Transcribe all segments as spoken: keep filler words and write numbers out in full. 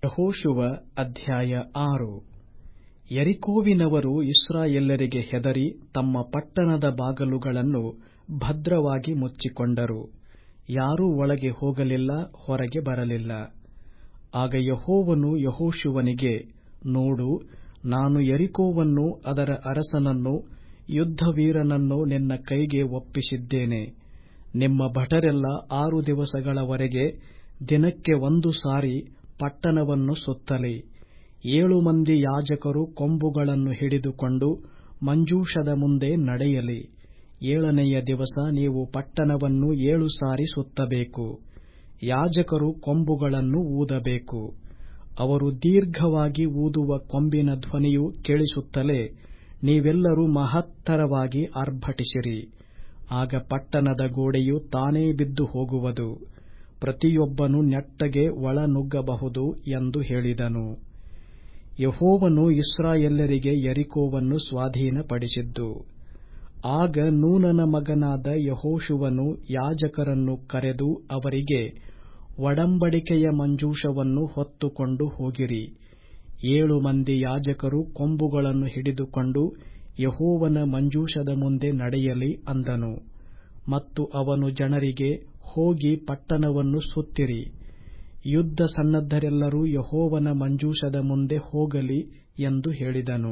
ಯೆಹೋಶುವ ಅಧ್ಯಾಯ ಆರು. ಯೆರಿಕೋವಿನವರು ಇಸ್ರಾಯೇಲ್ಯರಿಗೆ ಹೆದರಿ ತಮ್ಮ ಪಟ್ಟಣದ ಬಾಗಲುಗಳನ್ನು ಭದ್ರವಾಗಿ ಮುಚ್ಚಿಕೊಂಡರು. ಯಾರೂ ಒಳಗೆ ಹೋಗಲಿಲ್ಲ, ಹೊರಗೆ ಬರಲಿಲ್ಲ. ಆಗ ಯೆಹೋವನು ಯೆಹೋಶುವನಿಗೆ, ನೋಡು, ನಾನು ಯೆರಿಕೋವನ್ನು, ಅದರ ಅರಸನನ್ನು, ಯುದ್ಧವೀರನನ್ನು ನಿನ್ನ ಕೈಗೆ ಒಪ್ಪಿಸಿದ್ದೇನೆ. ನಿಮ್ಮ ಭಟರೆಲ್ಲ ಆರು ದಿವಸಗಳವರೆಗೆ ದಿನಕ್ಕೆ ಒಂದು ಸಾರಿ ಪಟ್ಟಣವನ್ನು ಸುತ್ತಲಿ. ಏಳು ಮಂದಿ ಯಾಜಕರು ಕೊಂಬುಗಳನ್ನು ಹಿಡಿದುಕೊಂಡು ಮಂಜೂಷದ ಮುಂದೆ ನಡೆಯಲಿ. ಏಳನೆಯ ದಿವಸ ನೀವು ಪಟ್ಟಣವನ್ನು ಏಳು ಸಾರಿ ಸುತ್ತಬೇಕು. ಯಾಜಕರು ಕೊಂಬುಗಳನ್ನು ಊದಬೇಕು. ಅವರು ದೀರ್ಘವಾಗಿ ಊದುವ ಕೊಂಬಿನ ಧ್ವನಿಯು ಕೇಳಿಸುತ್ತಲೇ ನೀವೆಲ್ಲರೂ ಮಹತ್ತರವಾಗಿ ಆರ್ಭಟಿಸಿರಿ. ಆಗ ಪಟ್ಟಣದ ಗೋಡೆಯು ತಾನೇ ಬಿದ್ದು ಹೋಗುವುದು. ಪ್ರತಿಯೊಬ್ಬನು ನೆಟ್ಟಗೆ ಒಳನುಗ್ಗಬಹುದು ಎಂದು ಹೇಳಿದನು. ಯೆಹೋವನು ಇಸ್ರಾಯೇಲ್ಯರಿಗೆ ಯೆರಿಕೋವನ್ನು ಸ್ವಾಧೀನಪಡಿಸಿದ್ದು. ಆಗ ನೂನನ ಮಗನಾದ ಯೆಹೋಶುವನು ಯಾಜಕರನ್ನು ಕರೆದು ಅವರಿಗೆ, ಒಡಂಬಡಿಕೆಯ ಮಂಜೂಷವನ್ನು ಹೊತ್ತುಕೊಂಡು ಹೋಗಿರಿ. ಏಳು ಮಂದಿ ಯಾಜಕರು ಕೊಂಬುಗಳನ್ನು ಹಿಡಿದುಕೊಂಡು ಯೆಹೋವನ ಮಂಜೂಷದ ಮುಂದೆ ನಡೆಯಲಿ ಅಂದನು. ಮತ್ತು ಅವನು ಜನರಿಗೆ, ಹೋಗಿ ಪಟ್ಟಣವನ್ನು ಸುತ್ತಿರಿ. ಯುದ್ಧ ಸನ್ನದ್ಧರೆಲ್ಲರೂ ಯೆಹೋವನ ಮಂಜೂಷದ ಮುಂದೆ ಹೋಗಲಿ ಎಂದು ಹೇಳಿದನು.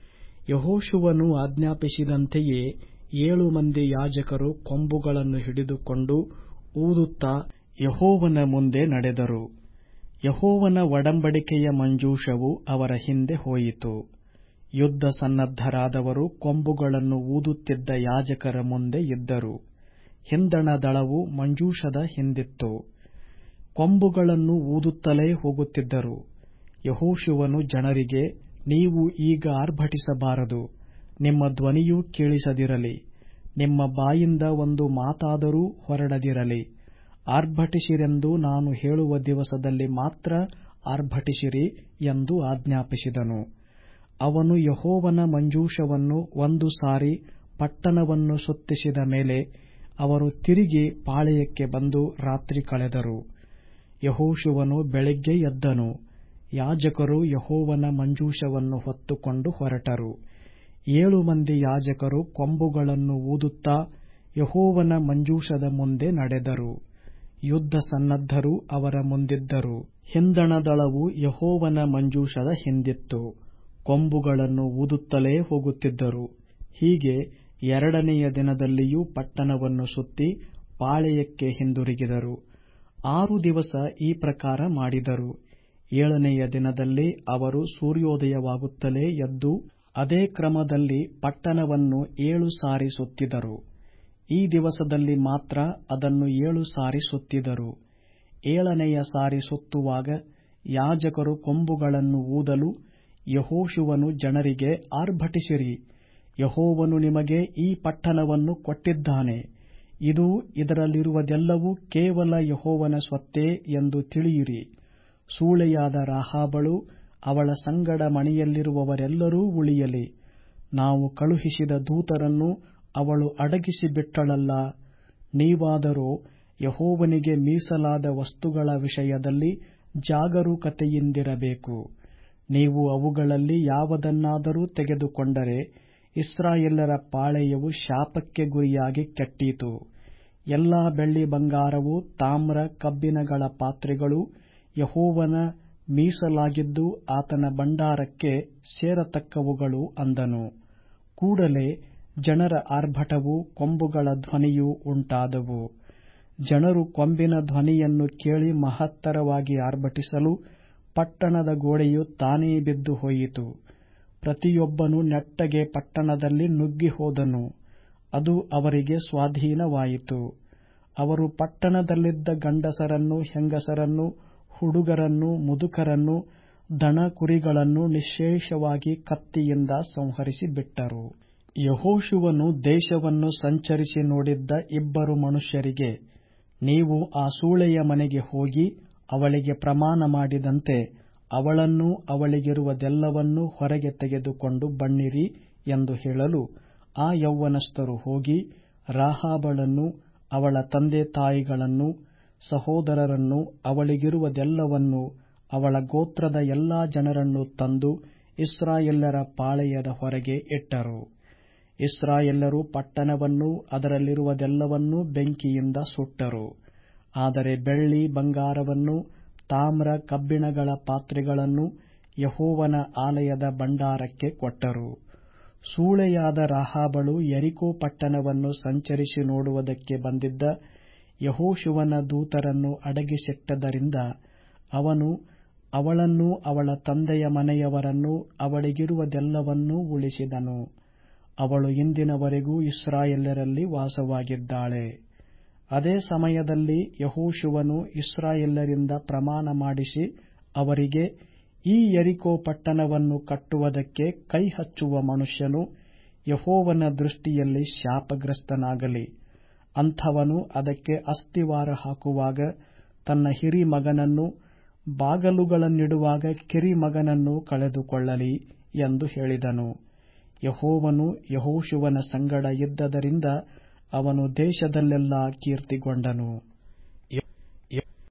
ಯೆಹೋಶುವನು ಆಜ್ಞಾಪಿಸಿದಂತೆಯೇ ಏಳು ಮಂದಿ ಯಾಜಕರು ಕೊಂಬುಗಳನ್ನು ಹಿಡಿದುಕೊಂಡು ಊದುತ್ತಾ ಯೆಹೋವನ ಮುಂದೆ ನಡೆದರು. ಯೆಹೋವನ ಒಡಂಬಡಿಕೆಯ ಮಂಜೂಷವು ಅವರ ಹಿಂದೆ ಹೋಯಿತು. ಯುದ್ಧ ಸನ್ನದ್ಧರಾದವರು ಕೊಂಬುಗಳನ್ನು ಊದುತ್ತಿದ್ದ ಯಾಜಕರ ಮುಂದೆ ಇದ್ದರು. ಹಿಂದಣ ದಳವು ಮಂಜೂಷದ ಹಿಂದಿತ್ತು. ಕೊಂಬುಗಳನ್ನು ಊದುತ್ತಲೇ ಹೋಗುತ್ತಿದ್ದರು. ಯೆಹೋಶುವನು ಜನರಿಗೆ, ನೀವು ಈಗ ಆರ್ಭಟಿಸಬಾರದು, ನಿಮ್ಮ ಧ್ವನಿಯೂ ಕೇಳಿಸದಿರಲಿ, ನಿಮ್ಮ ಬಾಯಿಂದ ಒಂದು ಮಾತಾದರೂ ಹೊರಡದಿರಲಿ. ಆರ್ಭಟಿಸಿರೆಂದು ನಾನು ಹೇಳುವ ದಿವಸದಲ್ಲಿ ಮಾತ್ರ ಆರ್ಭಟಿಸಿರಿ ಎಂದು ಆಜ್ಞಾಪಿಸಿದನು. ಅವನು ಯೆಹೋವನ ಮಂಜೂಷವನ್ನು ಒಂದು ಸಾರಿ ಪಟ್ಟಣವನ್ನು ಸುತ್ತಿಸಿದ ಮೇಲೆ ಅವರು ತಿರುಗಿ ಪಾಳೆಯಕ್ಕೆ ಬಂದು ರಾತ್ರಿ ಕಳೆದರು. ಯೆಹೋಶುವನು ಬೆಳಿಗ್ಗೆ ಎದ್ದನು. ಯಾಜಕರು ಯೆಹೋವನ ಮಂಜೂಷವನ್ನು ಹೊತ್ತುಕೊಂಡು ಹೊರಟರು. ಏಳು ಮಂದಿ ಯಾಜಕರು ಕೊಂಬುಗಳನ್ನು ಊದುತ್ತಾ ಯೆಹೋವನ ಮಂಜೂಷದ ಮುಂದೆ ನಡೆದರು. ಯುದ್ಧ ಸನ್ನದ್ಧರು ಅವರ ಮುಂದಿದ್ದರು. ಹಿಂದಣ ದಳವು ಯೆಹೋವನ ಮಂಜೂಷದ ಹಿಂದಿತ್ತು. ಕೊಂಬುಗಳನ್ನು ಊದುತ್ತಲೇ ಹೋಗುತ್ತಿದ್ದರು. ಹೀಗೆ ಎರಡನೆಯ ದಿನದಲ್ಲಿಯೂ ಪಟ್ಟಣವನ್ನು ಸುತ್ತಿ ಪಾಳೆಯಕ್ಕೆ ಹಿಂದಿರುಗಿದರು. ಆರು ದಿವಸ ಈ ಪ್ರಕಾರ ಮಾಡಿದರು. ಏಳನೆಯ ದಿನದಲ್ಲಿ ಅವರು ಸೂರ್ಯೋದಯವಾಗುತ್ತಲೇ ಎದ್ದು ಅದೇ ಕ್ರಮದಲ್ಲಿ ಪಟ್ಟಣವನ್ನು ಏಳು ಸಾರಿ ಸುತ್ತಿದರು. ಈ ದಿವಸದಲ್ಲಿ ಮಾತ್ರ ಅದನ್ನು ಏಳು ಸಾರಿ ಸುತ್ತಿದರು. ಏಳನೆಯ ಸಾರಿ ಸುತ್ತುವಾಗ ಯಾಜಕರು ಕೊಂಬುಗಳನ್ನು ಊದಲು ಯೆಹೋಶುವನು ಜನರಿಗೆ, ಆರ್ಭಟಿಸಿರಿ, ಯೆಹೋವನು ನಿಮಗೆ ಈ ಪಟ್ಟಣವನ್ನು ಕೊಟ್ಟಿದ್ದಾನೆ. ಇದು ಇದರಲ್ಲಿರುವುದೆಲ್ಲವೂ ಕೇವಲ ಯೆಹೋವನ ಸ್ವತ್ತೇ ಎಂದು ತಿಳಿಯಿರಿ. ಸೂಳೆಯಾದ ರಾಹಾಬಳು, ಅವಳ ಸಂಗಡ ಮನೆಯಲ್ಲಿರುವವರೆಲ್ಲರೂ ಉಳಿಯಲಿ. ನಾವು ಕಳುಹಿಸಿದ ದೂತರನ್ನು ಅವಳು ಅಡಗಿಸಿಬಿಟ್ಟಳಲ್ಲ. ನೀವಾದರೋ ಯೆಹೋವನಿಗೆ ಮೀಸಲಾದ ವಸ್ತುಗಳ ವಿಷಯದಲ್ಲಿ ಜಾಗರೂಕತೆಯಿಂದಿರಬೇಕು. ನೀವು ಅವುಗಳಲ್ಲಿ ಯಾವುದನ್ನಾದರೂ ತೆಗೆದುಕೊಂಡರೆ ಇಸ್ರಾಯೇಲ್ಯರ ಪಾಳೆಯವು ಶಾಪಕ್ಕೆ ಗುರಿಯಾಗಿ ಕೆಟ್ಟೀತು. ಎಲ್ಲಾ ಬೆಳ್ಳಿ ಬಂಗಾರವೂ ತಾಮ್ರ ಕಬ್ಬಿಣಗಳ ಪಾತ್ರೆಗಳೂ ಯೆಹೋವನ ಮೀಸಲಾಗಿದ್ದು ಆತನ ಭಂಡಾರಕ್ಕೆ ಸೇರತಕ್ಕವುಗಳು ಅಂದನು. ಕೂಡಲೇ ಜನರ ಆರ್ಭಟವೂ ಕೊಂಬುಗಳ ಧ್ವನಿಯೂ ಉಂಟಾದವು. ಜನರು ಕೊಂಬಿನ ಧ್ವನಿಯನ್ನು ಕೇಳಿ ಮಹತ್ತರವಾಗಿ ಆರ್ಭಟಿಸಲು ಪಟ್ಟಣದ ಗೋಡೆಯು ತಾನೇ ಬಿದ್ದು ಹೋಯಿತು. ಪ್ರತಿಯೊಬ್ಬನು ನೆಟ್ಟಗೆ ಪಟ್ಟಣದಲ್ಲಿ ನುಗ್ಗಿ ಹೋದನು. ಅದು ಅವರಿಗೆ ಸ್ವಾಧೀನವಾಯಿತು. ಅವರು ಪಟ್ಟಣದಲ್ಲಿದ್ದ ಗಂಡಸರನ್ನು, ಹೆಂಗಸರನ್ನು, ಹುಡುಗರನ್ನು, ಮುದುಕರನ್ನು, ದನ ಕುರಿಗಳನ್ನು ನಿಶ್ಶೇಷವಾಗಿ ಕತ್ತಿಯಿಂದ ಸಂಹರಿಸಿ ಬಿಟ್ಟರು. ಯೆಹೋಶುವನು ದೇಶವನ್ನು ಸಂಚರಿಸಿ ನೋಡಿದ್ದ ಇಬ್ಬರು ಮನುಷ್ಯರಿಗೆ, ನೀವು ಆ ಸೂಳೆಯ ಮನೆಗೆ ಹೋಗಿ ಅವಳಿಗೆ ಪ್ರಮಾಣ ಮಾಡಿದಂತೆ ಅವಳನ್ನೂ ಅವಳಿಗಿರುವುದೆಲ್ಲವನ್ನೂ ಹೊರಗೆ ತೆಗೆದುಕೊಂಡು ಬನ್ನಿರಿ ಎಂದು ಹೇಳಲು, ಆ ಯೌವನಸ್ಥರು ಹೋಗಿ ರಾಹಾಬಳನ್ನೂ ಅವಳ ತಂದೆ ತಾಯಿಗಳನ್ನೂ ಸಹೋದರರನ್ನೂ ಅವಳಿಗಿರುವುದೆಲ್ಲವನ್ನೂ ಅವಳ ಗೋತ್ರದ ಎಲ್ಲಾ ಜನರನ್ನು ತಂದು ಇಸ್ರಾಯೇಲ್ಯರ ಪಾಳೆಯದ ಹೊರಗೆ ಇಟ್ಟರು. ಇಸ್ರಾಯೇಲ್ಯರು ಪಟ್ಟಣವನ್ನೂ ಅದರಲ್ಲಿರುವುದೆಲ್ಲವನ್ನೂ ಬೆಂಕಿಯಿಂದ ಸುಟ್ಟರು. ಆದರೆ ಬೆಳ್ಳಿ ಬಂಗಾರವನ್ನೂ ತಾಮ್ರ ಕಬ್ಬಿಣಗಳ ಪಾತ್ರೆಗಳನ್ನೂ ಯೆಹೋವನ ಆಲಯದ ಭಂಡಾರಕ್ಕೆ ಕೊಟ್ಟರು. ಸೂಳೆಯಾದ ರಾಹಾಬಳು ಯೆರಿಕೋ ಪಟ್ಟಣವನ್ನು ಸಂಚರಿಸಿ ನೋಡುವುದಕ್ಕೆ ಬಂದಿದ್ದ ಯೆಹೋಶುವನ ದೂತರನ್ನು ಅಡಗಿಸಿಟ್ಟದ್ದರಿಂದ ಅವನು ಅವಳನ್ನೂ ಅವಳ ತಂದೆಯ ಮನೆಯವರನ್ನೂ ಅವಳಿಗಿರುವುದೆಲ್ಲವನ್ನೂ ಉಳಿಸಿದನು. ಅವಳು ಇಂದಿನವರೆಗೂ ಇಸ್ರಾಯೇಲ್ಯರಲ್ಲಿ ವಾಸವಾಗಿದ್ದಾಳೆ. ಅದೇ ಸಮಯದಲ್ಲಿ ಯೆಹೋಶುವನು ಇಸ್ರಾಯೇಲ್ಯರಿಂದ ಪ್ರಮಾಣ ಮಾಡಿಸಿ ಅವರಿಗೆ, ಈ ಯೆರಿಕೋ ಪಟ್ಟಣವನ್ನು ಕಟ್ಟುವುದಕ್ಕೆ ಕೈಹಚ್ಚುವ ಮನುಷ್ಯನು ಯೆಹೋವನ ದೃಷ್ಟಿಯಲ್ಲಿ ಶಾಪಗ್ರಸ್ತನಾಗಲಿ. ಅಂಥವನು ಅದಕ್ಕೆ ಅಸ್ತಿವಾರ ಹಾಕುವಾಗ ತನ್ನ ಹಿರೀಮಗನನ್ನೂ ಬಾಗಲುಗಳನ್ನಿಡುವಾಗ ಕಿರಿಮಗನನ್ನೂ ಕಳೆದುಕೊಳ್ಳಲಿ ಎಂದು ಹೇಳಿದನು. ಯೆಹೋವನು ಯೆಹೋಶುವನ ಸಂಗಡ ಇದ್ದದರಿಂದ ಅವನು ದೇಶದಲ್ಲೆಲ್ಲಾ ಕೀರ್ತಿಗೊಂಡನು.